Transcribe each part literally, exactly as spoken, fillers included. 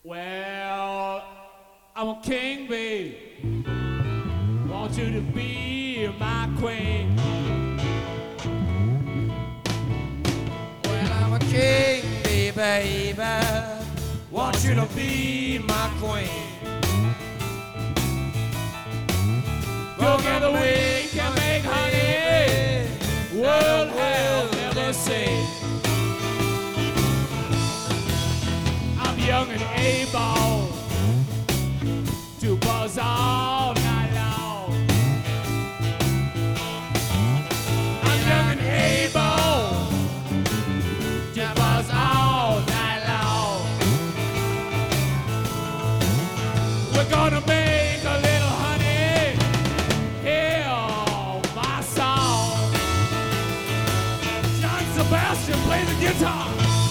Well, I'm a king, babe. Want you to be my queen. Well, I'm a king, baby. Want you to be my queen. Together we can make honey. World have never seen. I'm young and able to buzz all night long. I'm young and able to buzz all night long. We're gonna make a little honey. Hear my song. John Sebastian, play the guitar.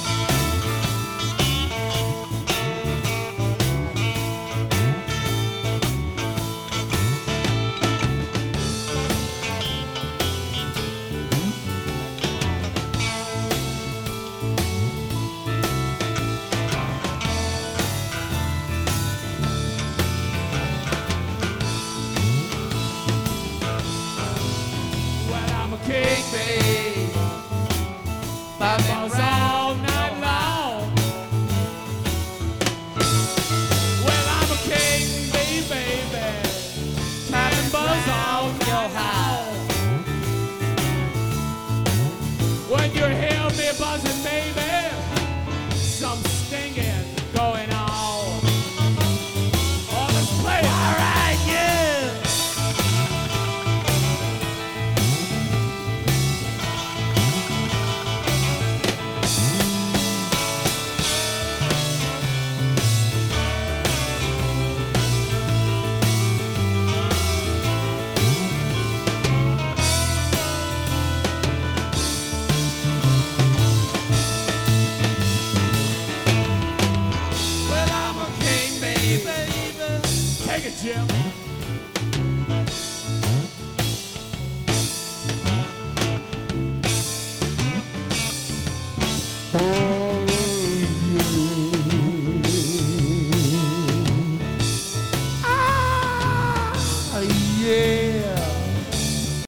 King, babe, buzz all night long. Well, I'm a king, baby, baby. Time buzz all night long. When you hear me buzzing, baby, some stinging going on. Oh, let's play it. All right, yeah. Take it, Jim.